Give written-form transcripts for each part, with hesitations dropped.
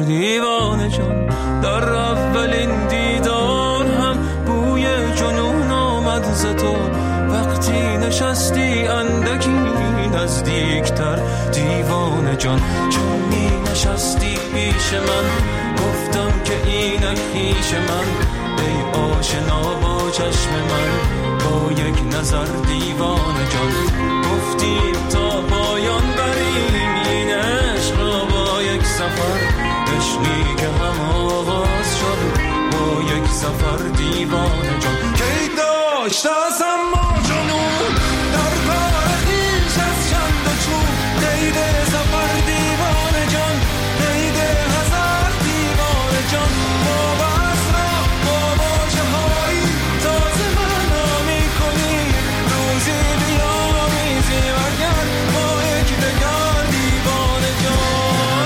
دیوانه جان. در اولین دیدار هم بوی جنون آمد ز تو، وقتی نشستی اندکی نزدیکتر دیوانه جان. چون می نشستی پیش من گفتم که اینک خویش من، ای آشنا با چشم من با یک نظر دیوانه جان. گفتیم تا پایان بریم این عشق را با یک سفر، عشقی که هم آغاز شد با یک سفر دیوانه جان. کی داشت از اما جنون در کار خویش از چند و چون، قید سفر دیوانه جان، قید هزار دیوانه جان. با بسرا با باجه هایی تازه معنا می کنی، روزی بیامیزی اگر با یک دگر دیوانه جان.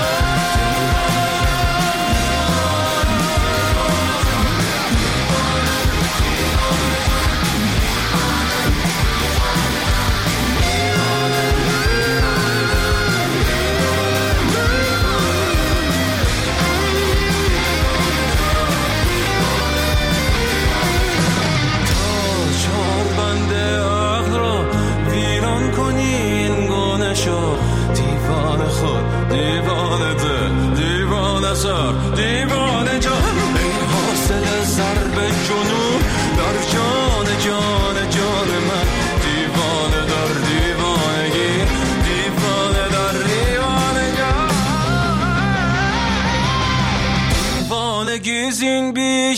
دیوانه خود دیوانه ده دیوانه سر دیوانه جان. ای حاصل ضرب جنون در جان جان جان من، دیوانه در دیوانگی دیوانه در دیوانه جان. دیوانگی زین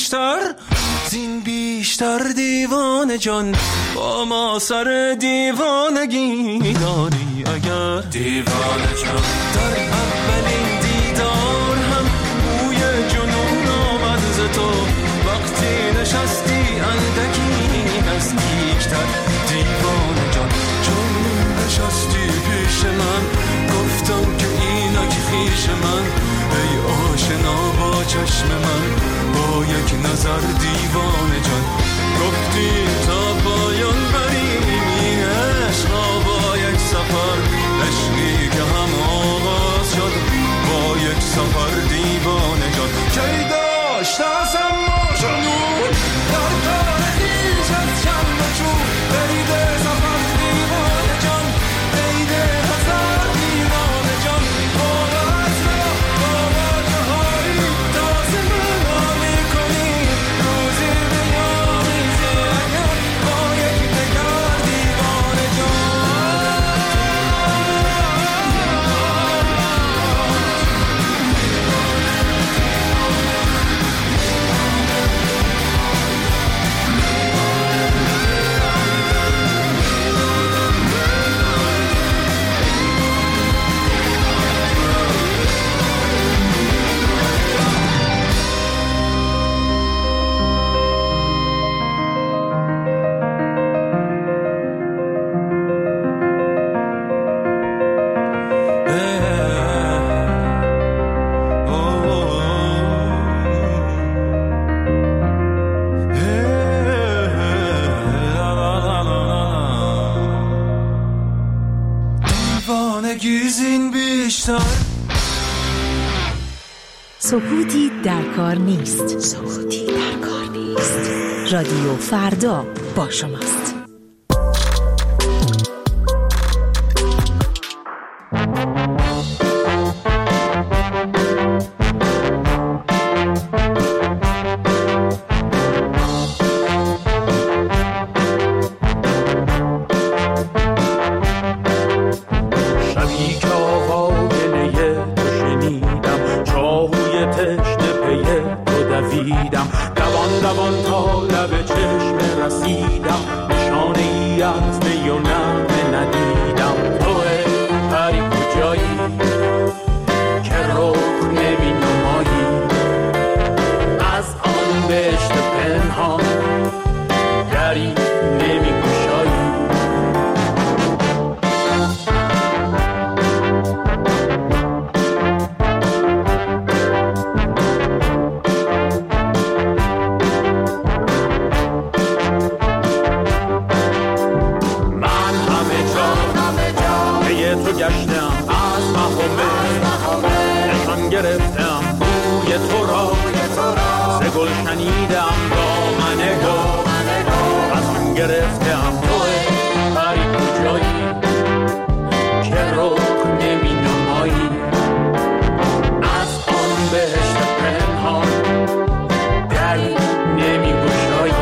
بیشتر دیوانه جان، با ما سر دیوانگی داری اگر دیوانه جان. در اولین دیدار هم بوی جنون آمد ز تو، وقتی نشستی اندکی نزدیکتر دیوانه جان. چون نشستی پیش من گفتم که اینک خویش من، ای آشنا با چشم من با یک نظر دیوانه جان. گفتی تا پایان بریم این عشق با یک سفر، عشقی که هم آغاز شد با یک سفر دیوانه جان. کی داشت از اما جنون در کار خویش از چند و چون، قید سفر دیوانه جان، قید هزار دیوانه جان. باز را با واجه هایی تازه معنا می کنی، روزی بیامیزی اگر با یک دگر دیوانه جان. سکوتی در کار نیست. سکوتی در کار نیست. رادیو فردا با شماست. شنیدم دامنه ها از من گرفتم توه پری کجایی که رخ نمی نمایی از آن بهشت پنهان دری نمی گشایی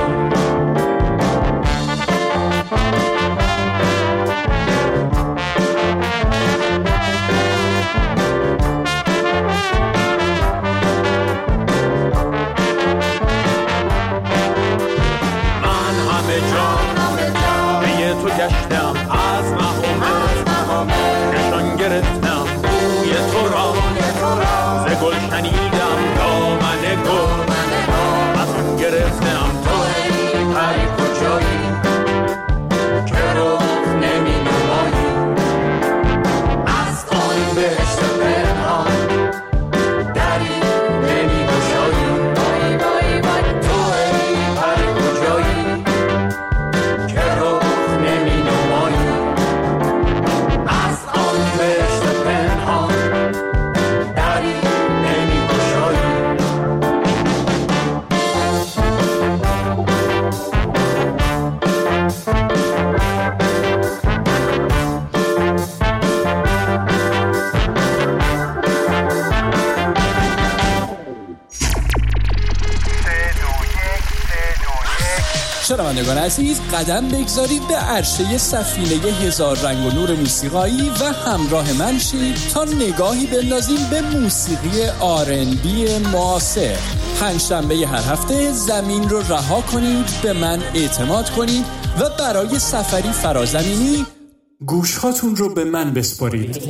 تو گشتم از مهامه نشان گرفتم بوی تو را ز گل شنیدم دامن گل از من گرفتم تو پری کجایی که رخ نمی نمایی از آن بهشت پنهان دری نمی گشایی تو پری کجایی که رخ نمی نمایی از آن بهشت پنهان دری نمی گشایی شنوندگان عزیز، قدم بگذارید به عرشه سفینه هزار رنگ و نور موسیقایی و همراه من شید تا نگاهی بندازیم به موسیقی R&B معاصر. پنجشنبه هر هفته زمین رو رها کنید، به من اعتماد کنید و برای سفری فرازمینی گوشهاتون رو به من بسپارید.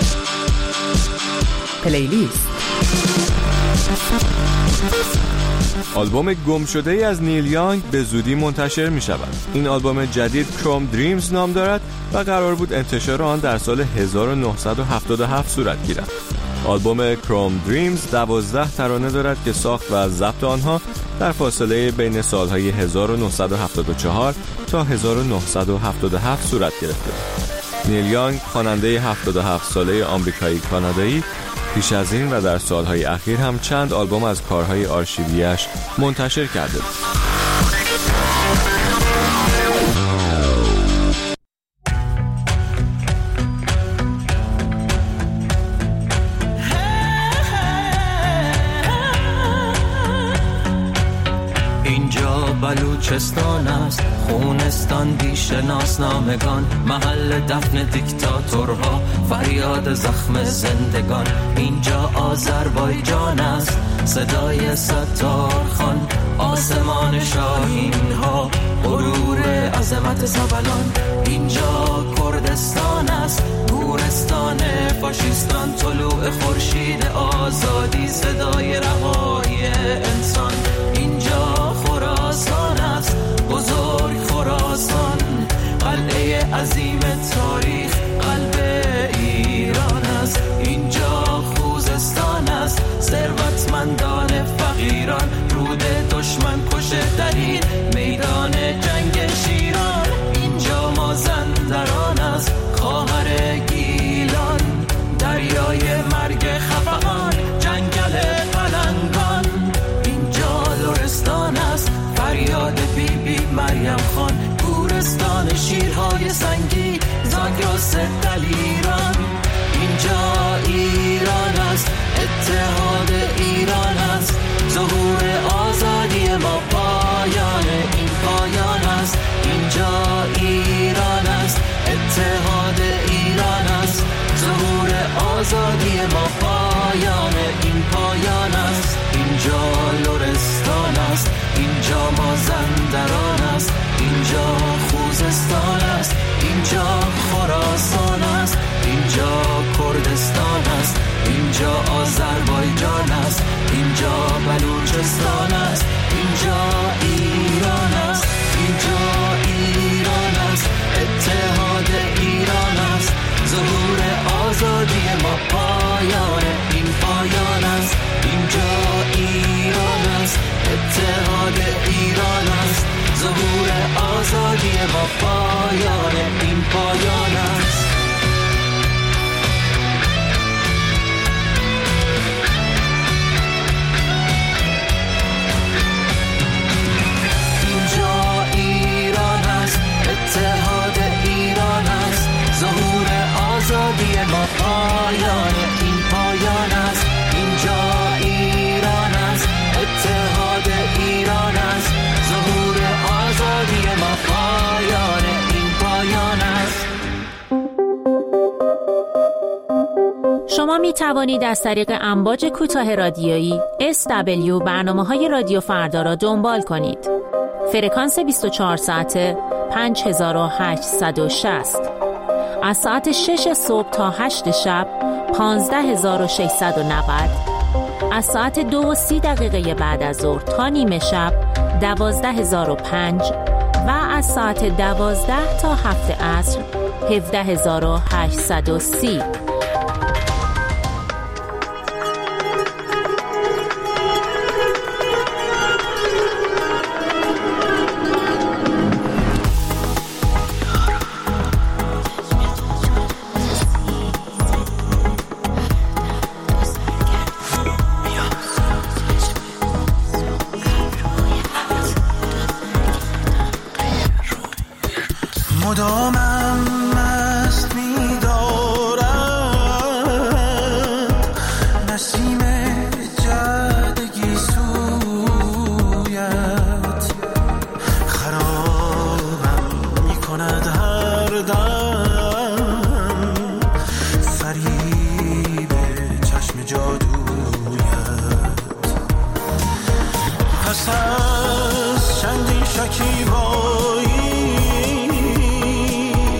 پلیلیست. آلبوم گم شده ای از نیل یانگ به زودی منتشر می شود. این آلبوم جدید کروم دریمز نام دارد و قرار بود انتشار آن در سال 1977 صورت گیرد. آلبوم کروم دریمز 12 ترانه دارد که ساخت و ضبط آنها در فاصله بین سالهای 1974 تا 1977 صورت گرفته. نیل یانگ خواننده 77 ساله آمریکایی کانادایی پیش از این و در سالهای اخیر هم چند آلبوم از کارهای آرشیویش منتشر کرده بود. بلوچستان است، خونستان بی‌شناسنامگان، محل دفن دیکتاتورها، فریاد زخم زندگان. اینجا آذربایجان است، صدای ستارخان، آسمان شاهین ها، غرور عظمت زبلان. اینجا کردستان است، گورستان فاشیستان، طلوع خورشید آزادی، صدای رهایی انسان. اینجا خراسان است، بزرگ خراسان، قلعه عظیم تاریخ، قلب ایران است. اینجا خوزستان است، ثروتمندان فقیران، رود دشمن کشه در این میدان جنگ شیران. اینجا مازندران است، خواهر گیلان، دریای مرگ خفقان، جنگل پلنگان. اینجا لرستان است، فریاد بی بی مریم خان، گورستان شیرهای سنگی، زاگرس دلیران. اینجا ایران است، اتحاد ایران است، ظهور آزادی ما، پایان این پایان است. اینجا ایران است، اتحاد ایران است، ظهور آزادی ما، پایان این پایان است. اینجا لرستان است، اینجا مازندران است، اینجا خوزستان است، اینجا خراسان است، اینجا کردستان است، اینجا آذربایجان است، اینجا بلوچستان است، اینجا ایران است، اینجا ایران است، اتحاد ایران است، ظهور آزادی ما، پایان این پایان است. اینجا ایران است، اتحاد ایران است، ظهور آزادی ما، پایان این پایان است. اینجا ایران است، اتحاد ایران است، ظهور آزادی ما، پایان این پایان است. اینجا ایران است، اتحاد ایران است، ظهور آزادی ما، پایان این پایان است. شما می توانید از طریق امواج کوتاه رادیویی SW برنامه‌های رادیو فردا را دنبال کنید. فرکانس 24 ساعته 5860. از ساعت 6 صبح تا 8 شب 15690. از ساعت 2:30 بعد از ظهر تا نیمه شب 12005 و از ساعت 12 تا 7 عصر 17830. مدامم مست می‌دارد نسیم جدگی سویت، خرابم می‌کند هر دم فریب چشم جادویت. پس از چندین شکیبایی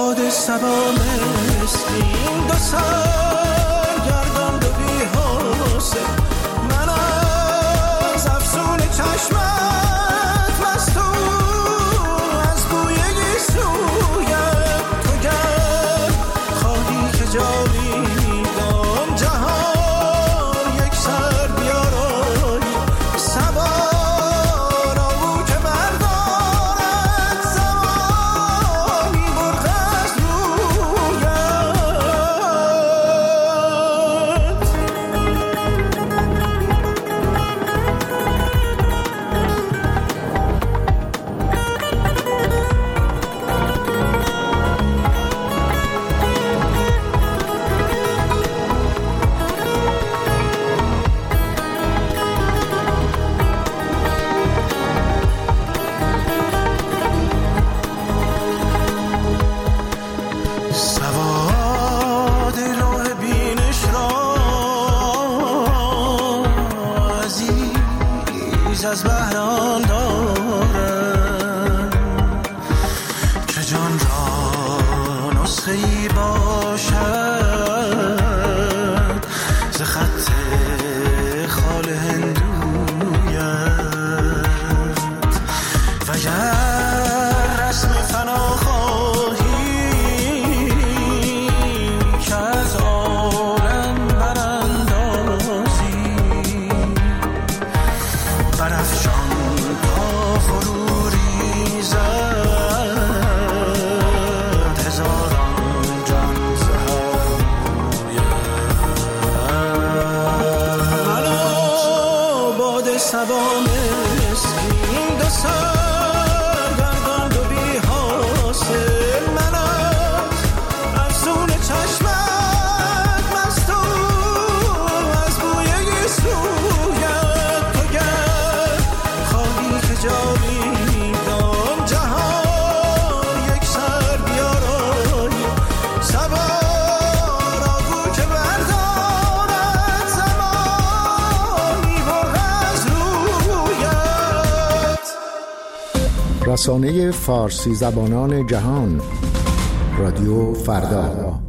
باد سبا مسکین دو سرگردان دو بی حوصله من از افسون چشمت مستو از بوی گیسویت تو گر خواهی که جاویدان جهان یک سر بیارایی سوارا او که بردارد زمانی برد از سواد لوح بینش را عزیز از بهران دارم که جان را نسخه ای باشد ز خط خال هندویت و گر رسم فنا خواهی که از عالم براندازی برافشان تا فرو ریزد هزاران جان منو باد سبا مسکین دو سرگردان دو بی حاصل من از افسون چشمت مستو از بوی گیسویت تو گر خواهی که جاویدان جهان یک سر بیارایی سوار آگو که بردارد زمانی برد از رویت. رسانه فارسی زبانان جهان رادیو فردا.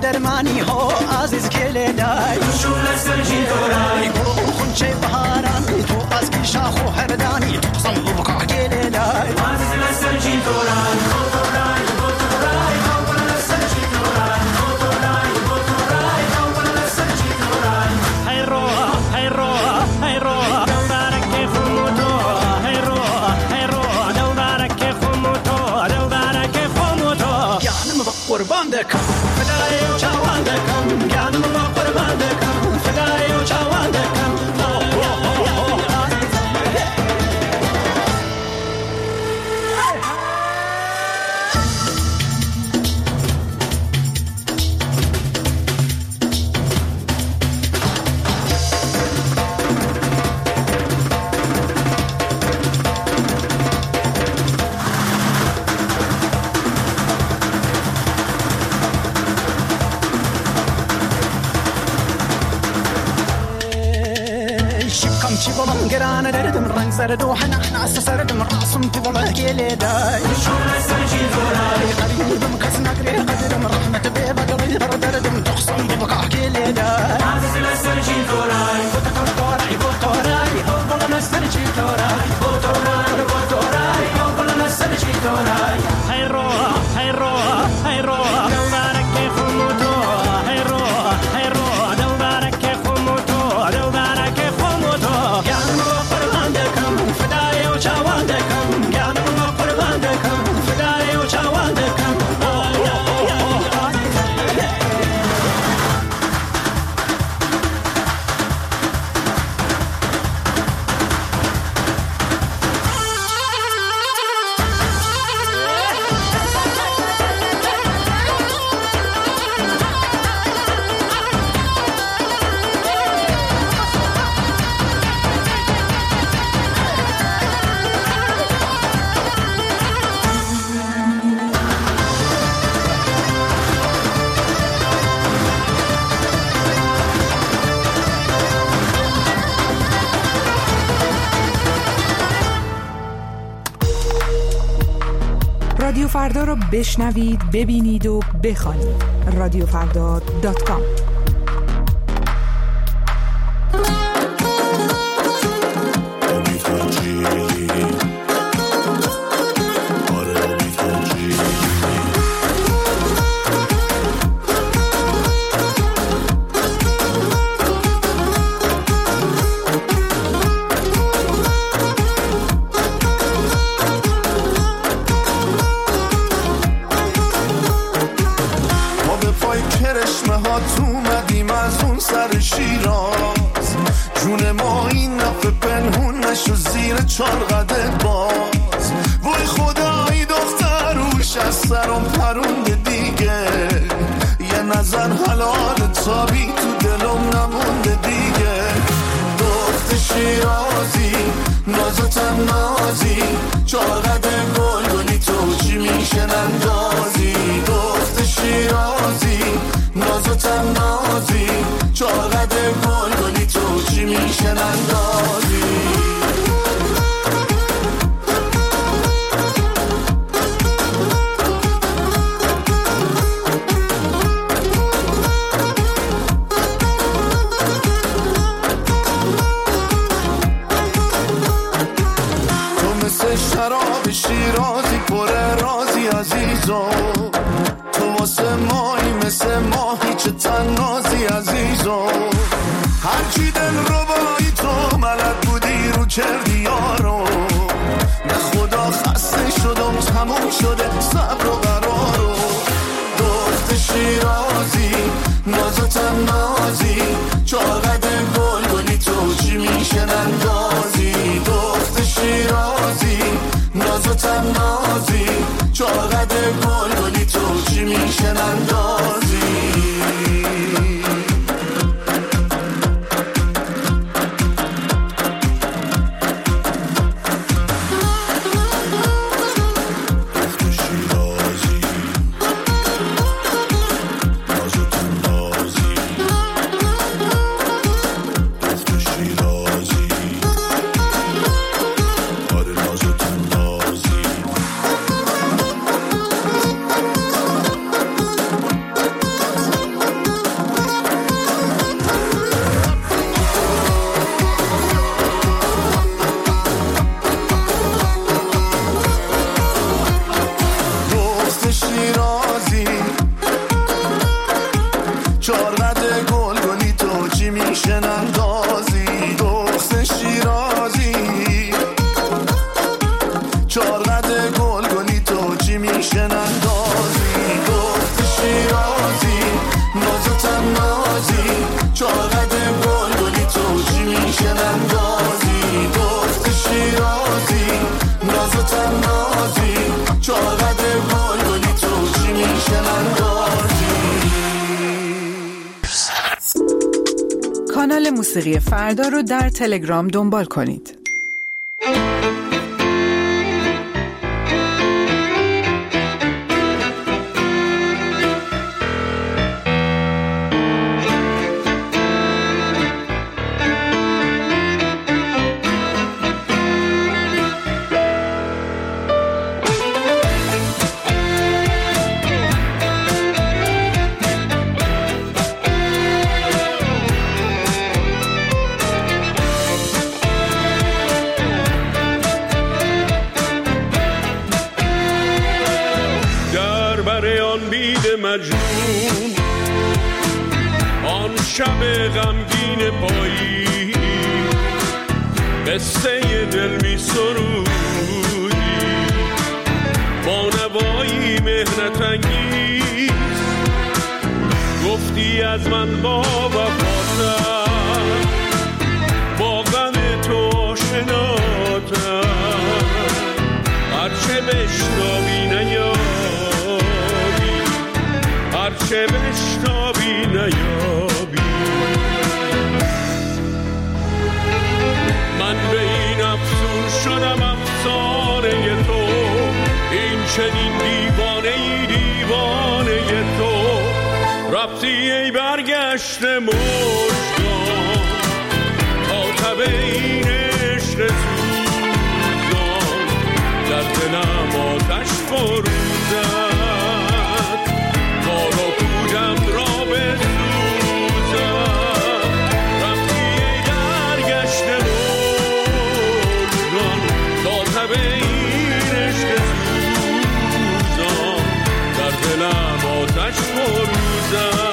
درمانی ها عزیز کلی دای شول سرجی دورای خونچه بهارانی تو از کی شاخ و هردانی تو قسم بکا کلی دای عزیز سرجی دورای دورای دورای اول سرجی دورای دورای دورای اول سرجی دورای هی رو هی رو هی رو دورک خموتو هی رو هی رو دورک خموتو دورک خموتو یعنی قربان دکم فدای و چاوان دکم یعنی قربان دکم فدای و چاوان دکم چی بابام گرانه دردم رنگ زرد و حناس سردم راسم تو بابا کلی دای شون سرجی دورای قریبم کس نکره قدرم رحمت به بدلی بر دردم تخصم بابا کلی دای عزیز سرجی دورای بوتورای بوتورای بابا سرجی دورای بوتورای بوتورای بابا سرجی دورای هی رو هی رو هی رو دورک خموتو هی رو هی رو دورک خموتو دورک خموتو یعنی قربان دکم فدای و چاوان دکم یعنی قربان دکم فدای و چاوان دکم رادیو فردا رو بشنوید، ببینید و بخوانید. رادیوفردا.com چار قدت باز وای خدایی دختروش از سرم پرونده دیگه یه نظر حلال تابی تو دلم نمونده دیگه دخت شیرازی نازتم نازی چار قدت گلگلی تو چی میشن اندازی دخت شیرازی نازتم نازی چار قدت گلگلی تو چی میشن اندازی شراب شیرازی پر رازی عزیزو تو واسه مایی مثل ماهی چه تنازی عزیزو هرچی دل ربایی تو ملک بودی رو کردی یارو نه خدا خسته شدم تموم شده صبر و قرارو دخت شیرازی نازتم نازی چاقد گلگلی تو چی میشن اندازی دخت شیرازی نازتم نازی چاقد گلگلی تو چی میشن اندازی کانال موسیقی فردا رو در تلگرام دنبال کنید. مجنون آن شب غمگین پایی قصه دل می سرودی با نوایی مهنت انگیز گفتی از من با وفاتر با غم تو آشناتر هرچه بشنوی نیابی هرچه بشنوی نیابی من به این افسون شدم افسانه تو این چنین دیوانه تو رفتی ای برگشت مژگان تا تب این عشق سوزان در دلم آتش فروزد کار و پودم را بسوزد رفتی ای برگشت مژگان تا تب این عشق سوزان در دلم آتش فروزد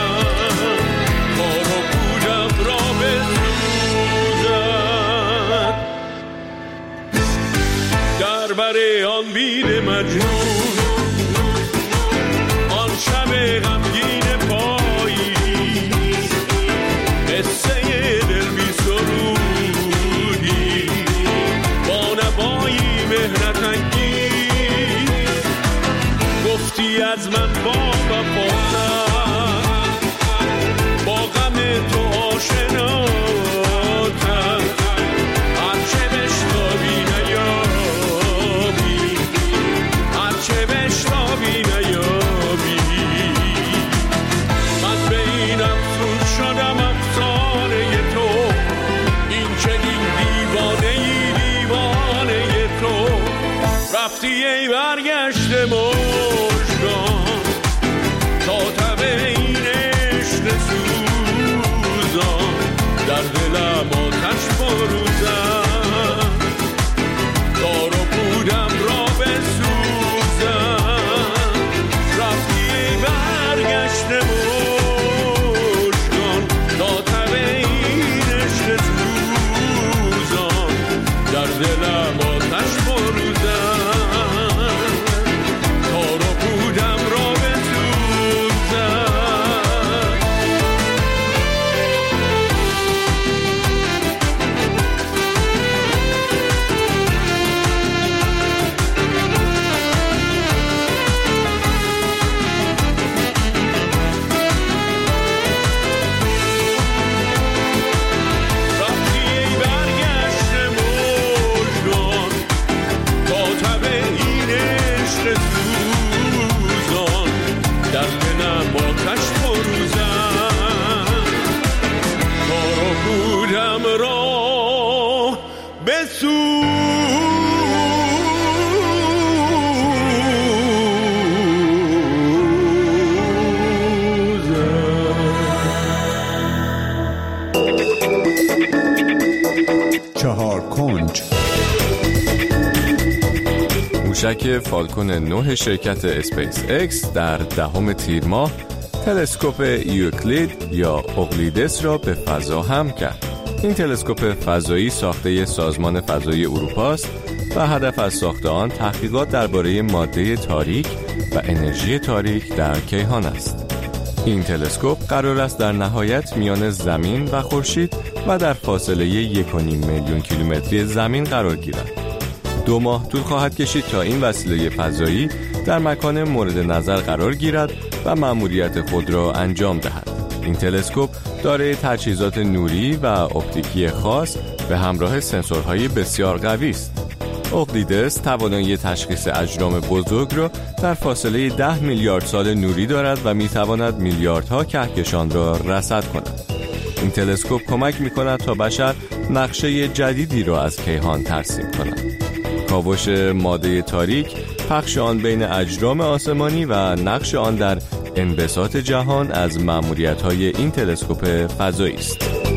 برای آن بید مجنون آن شب غمگین پایی قصه دل بی سرودی با نوایی مهنت انگیز گفتی از من با وفاتر با غم تو آشناتر هرچه بشنوی رفتی ای برگشت مژگان تا تب این عشق سوزان در دلم آتش فروزد کار و پودم را بسوزد رفتی ای برگشت مژگان تا تب این عشق سوزان در دلم آتش فروزد موشک فالکون 9 شرکت اسپیس اکس در 10 تیر ماه تلسکوپ یوکلید یا اقلیدس را به فضا حمل کرد. این تلسکوپ فضایی ساخته سازمان فضایی اروپا است و هدف از ساخت آن تحقیقات درباره ماده تاریک و انرژی تاریک در کیهان است. این تلسکوپ قرار است در نهایت میان زمین و خورشید و در فاصله 1.5 میلیون کیلومتری زمین قرار گیرد. 2 ماه طول خواهد کشید تا این وسیله فضایی در مکان مورد نظر قرار گیرد و مأموریت خود را انجام دهد. این تلسکوپ دارای تجهیزات نوری و اپتیکی خاص به همراه سنسورهای بسیار قوی است. اوکلیدس توانایی تشخیص اجرام بزرگ را در فاصله 10 میلیارد سال نوری دارد و میتواند میلیاردها کهکشان را رصد کند. این تلسکوپ کمک میکند تا بشر نقشه جدیدی را از کیهان ترسیم کند. کاوش ماده تاریک، پخش آن بین اجرام آسمانی و نقش آن در انبساط جهان از مأموریت‌های این تلسکوپ فضایی است.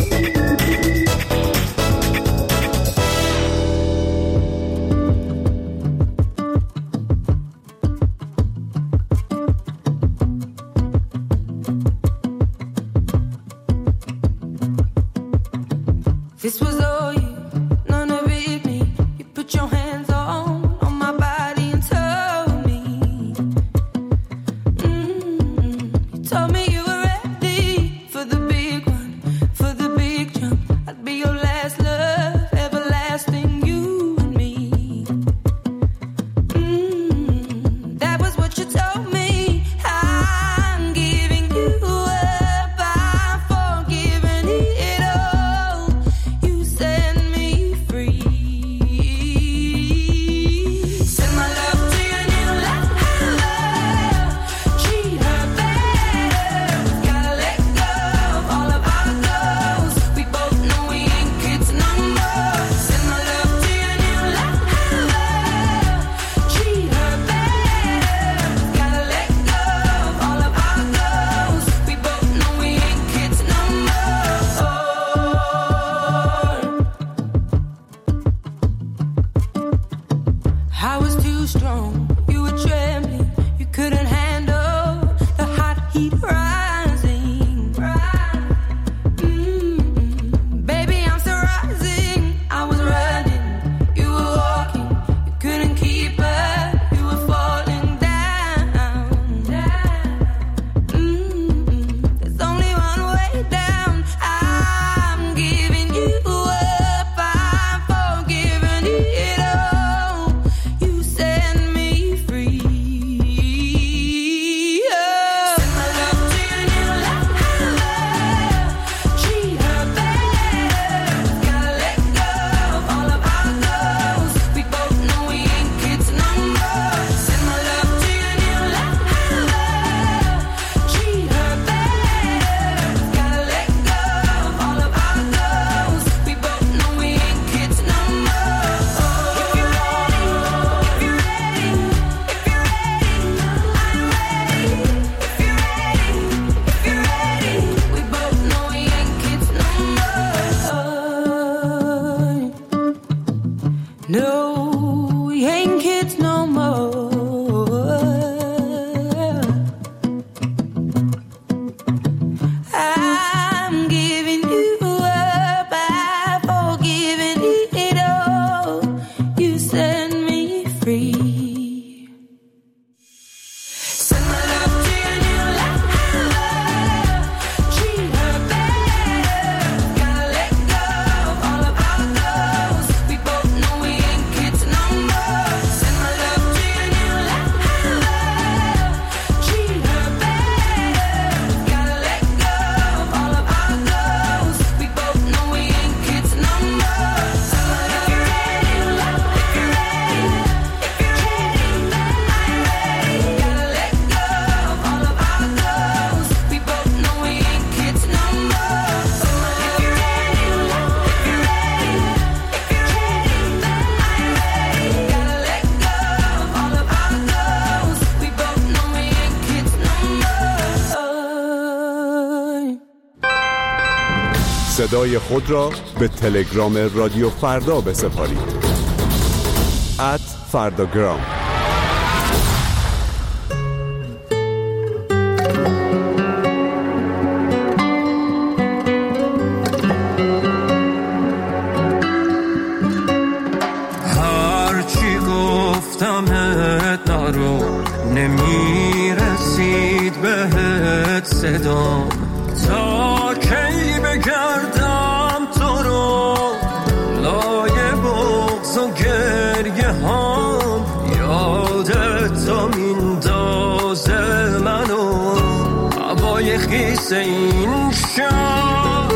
صدای خود را به تلگرام رادیو فردا بسپارید. @فرداگرام. هرچی گفتم نرو نمیرسید بهت صدام، تا کی بگردم تو رو لای بغض و گریه هام، یادت تا میندازه منو های خیس این شب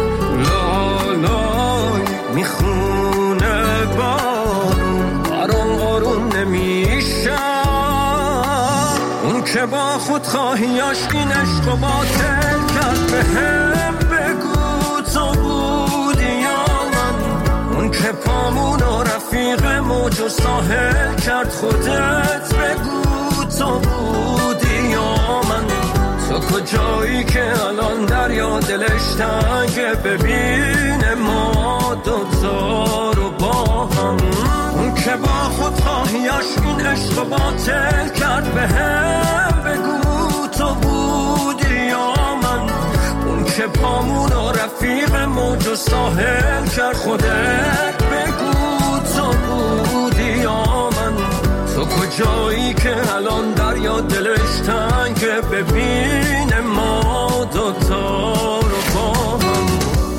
لالای میخونه بارون برام آروم نمیشه. اون که با خود خواهیاش این عشق و باطل کرد به هم بگو تو بودی یا من. اون که پامون و رفیق موج و ساحل کرد خودت بگو تو بودی یا من. تو کجایی که الان دریا دلش تنگه ببینه ما دوتا رو با هم. اون که با خود خواهیاش این عشق و باطل کرد به هم بگو تو بودی یا من. اون که پامون و رفیق موج و ساحل کرد خودت بگو تو بودی یا من. تو کجایی که الان دریا دلش تنگه ببینه ما دوتا رو با هم.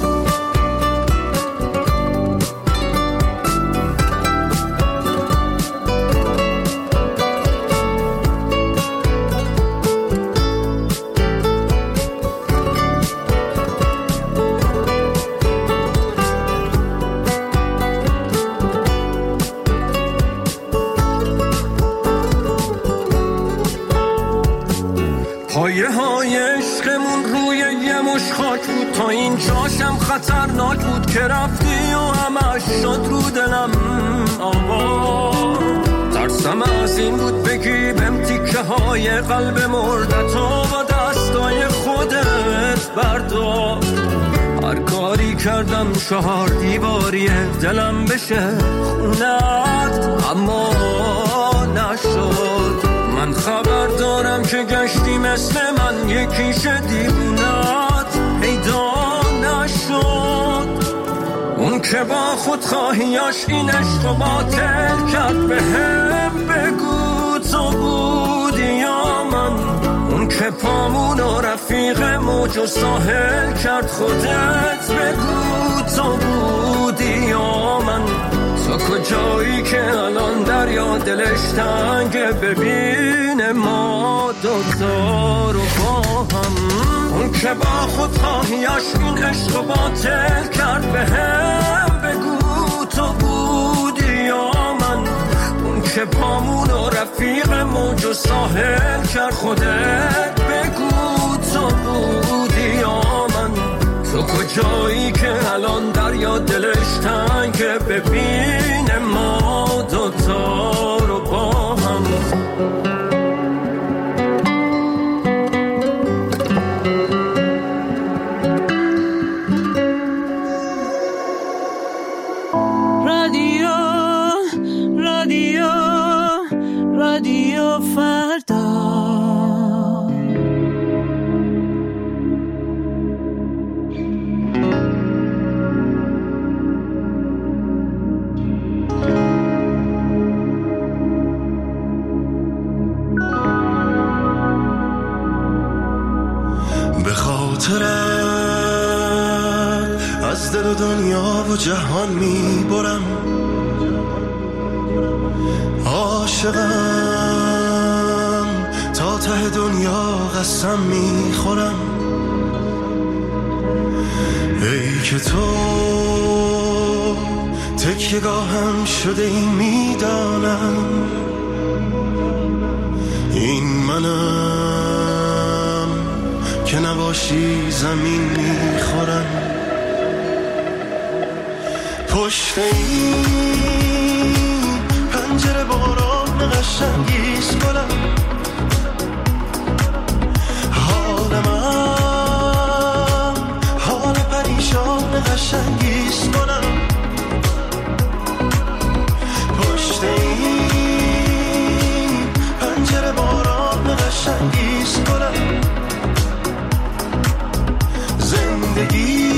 پایه های عشقمون روی یه مش خاک بود، تا این جاشم خطرناک بود که رفتی و همش شد رو دلم آباد. ترسم از این بود بگی بهم تیکه های قلب مردتو با دستای خودت بردار. هر کاری کردم 4 دیواریه دلم بشه خونت اما نشد. من خبر دارم که گشتی مثل من یکیش دیوونت پیدا نشد. اون که با خود خواهیاش این عشق و باطل کرد به هم بگو تو بودی یا من. اون که پامون و رفیق موج و ساحل کرد خودت بگو تو بودی یا من. تو کجایی که الان دریا دلش تنگه ببینه ما دوتا رو با هم. اون که با خود خواهیاش این عشق و باطل کرد به هم بگو تو بودی یا من. اون که پامون و رفیق موج و ساحل کرد خودت بگو تو بودی یا من. تو کجایی که الان دریا دلش تنگه ببینه ما دوتا رو با هم. رادیو فردا. به خاطرت از دل و دنیا و جهان میبرم. عاشقم تا ته دنیا قسم میخورم. ای که تو تکیه‌گاهم شده این میدانم. این منم که نباشی زمین میخورم. پشت این پنجره باران قشنگیز کنم. حال من حال پریشان قشنگیز کنم. پشت این پنجره باران قشنگیز کنم. زندگی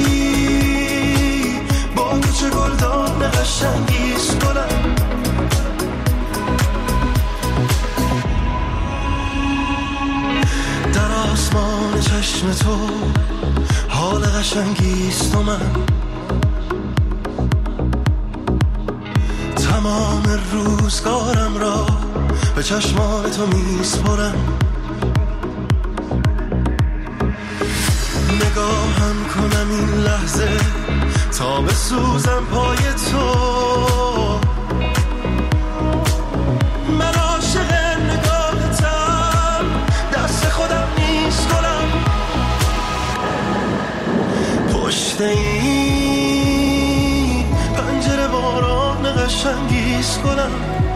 با تو چه گلدان قشنگیز کنم. در آسمان چشم تو حال قشنگیست و من تمام روزگارم را به چشمان تو میسپرم. نگاهم کنم این لحظه تا بسوزم پای تو. من عاشق نگاهتم، دست خودم نیست کنم. پشت این پنجره باران قشنگیز کنم.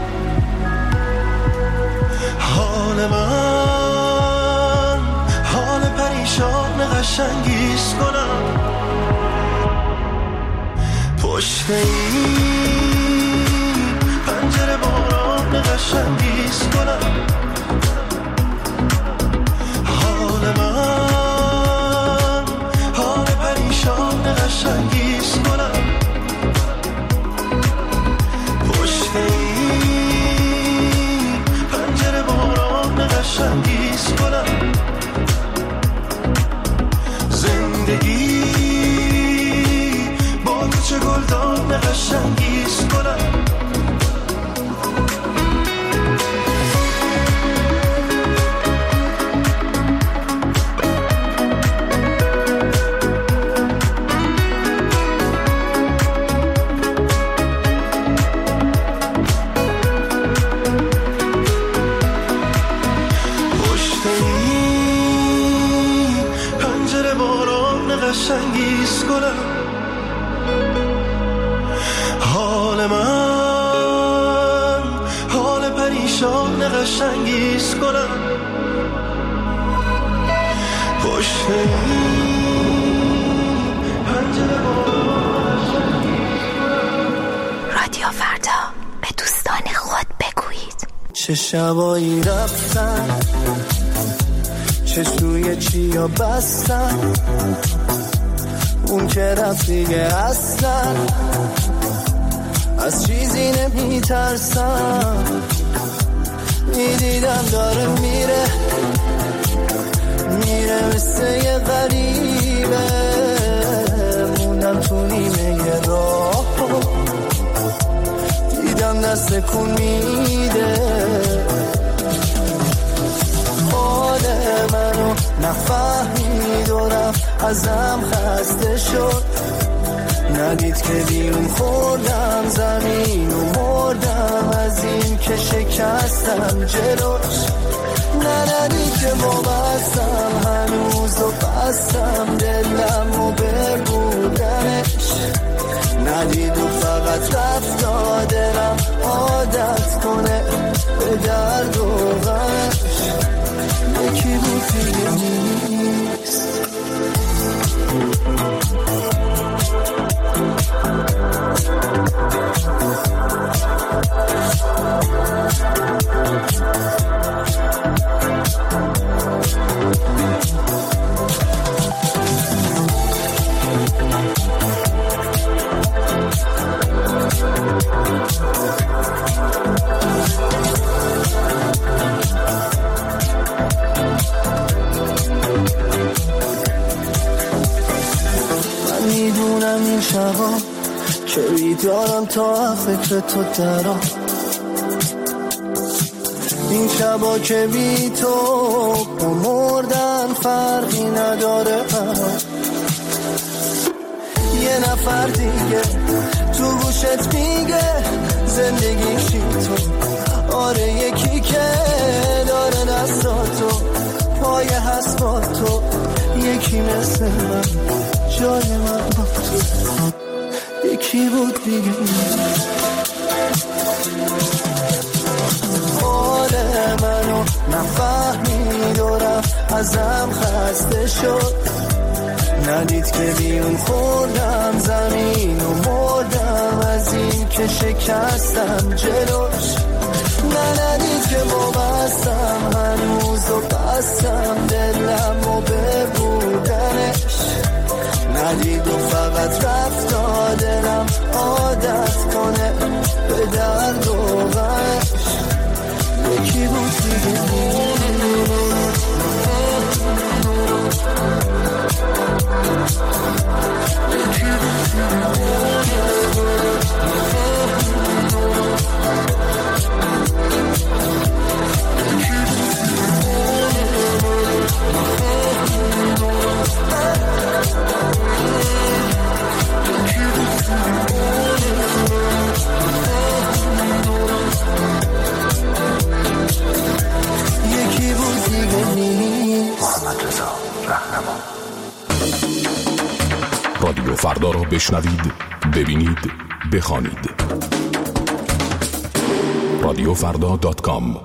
حال من حال پریشان قشنگیز کنم. پشت این پنجره باران قشنگیز کنم. حال من حال پریشان قشنگیز کنم. پشت این پنجره باران قشنگیز کنم. زندگی با چه گلدان قشنگیز کنم. قشنگیز کنم. حال من حال پریشان قشنگیز کنم. پشت پنجره رادیو فردا، به دوستان خود بگویید. چه شبایی رفتن، چه سوی چیا بستن، اون که رفت دیگه اصلا از چیزی نمی ترسم. میدیدم داره میره مثل یه غریبه. موندم تو نیمه راه، دیدم دست کن میده. حال منو نفهمید و رفت ازم خسته شد. ندید که بیرون خوردم زمین و مردم از این که شکستم جلوش. ندید که بابستم هنوز و بستم دلم و ببودنش. ندید و فقط رفت دلم عادت کنه به درد و غمش. یکی بود دیگه نیست. میدونم این شبا که بیدارم تا فکر تو درام. این شبا که بی تو با مردن فرقی نداره. یه نفر دیگه تو گوشت میگه زندگیشی تو. آره یکی که داره دستاتو پای حسباتو. یکی مثل من جای من با تو. یکی بود دیگه. حال منو نفهمید و رفت ازم خسته شد. ندید که بیرون خوردم زمین و مردم از این که شکستم جلوش. ندید که بابستم هنوز و بستم دلم و ببودنش. ندید و فقط رفت دلم عادت کنه به درد و غمش. یکی بود دیگه مرتضی رهنما. رادیو فردا را بشنوید، ببینید، بخوانید. رادیوفردا.com.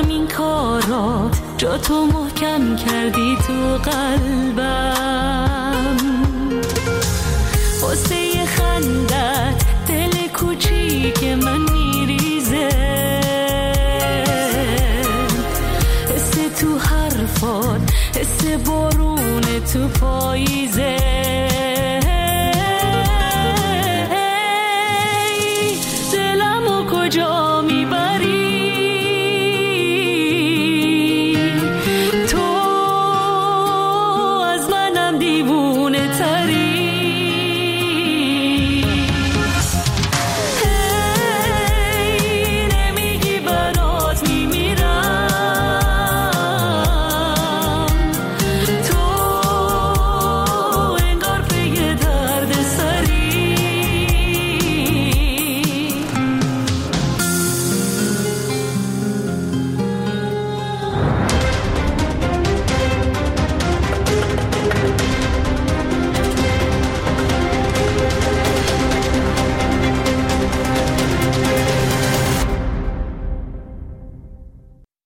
همین کارات جا تو محکم کردی تو قلبم، واسه خندت دل کوچیک من میریزه، حس تو حرفات حس بارون تو پاییزه.